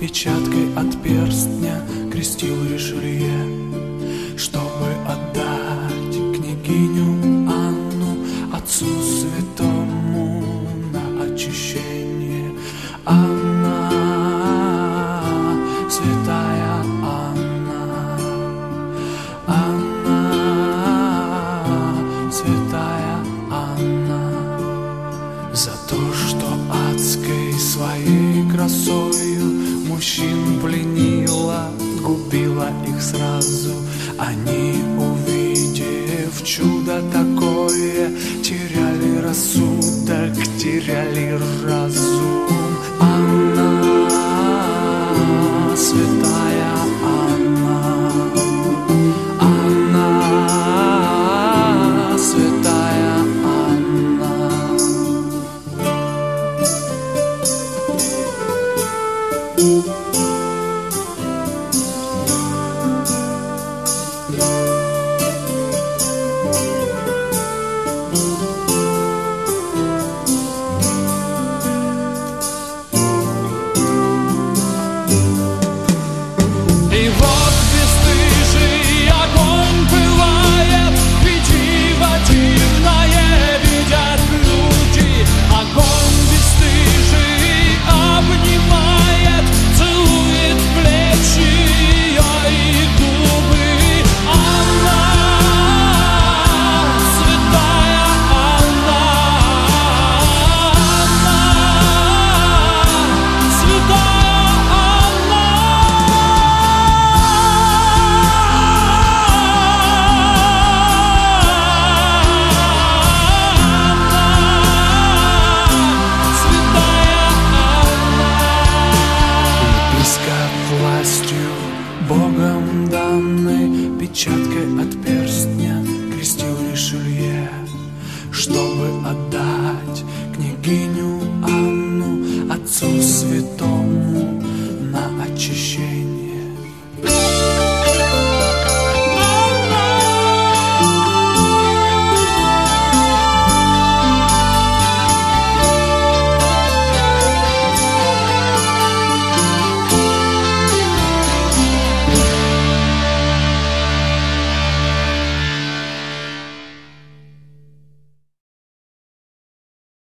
печаткой от перстня крестил Ришелье, чтобы отдать княгиню Анну отцу святому на очищение. Анна, святая Анна, Анна, святая Анна, за то, что адской своей красою мужчин пленила, губила их сразу. Они, увидев чудо такое, теряли рассудок, теряли разум. Анна, святая Анна, Анна, святая Анна. И вот бесстыжий огонь пылает, и диво дивное видят люди. Огонь бесстыжий обнимает, целует плечи ее и губы. Анна, святая Анна, Анна, святая Анна. Епископ властью Богом данной печаткой от перстня крестил Ришелье, чтобы отдать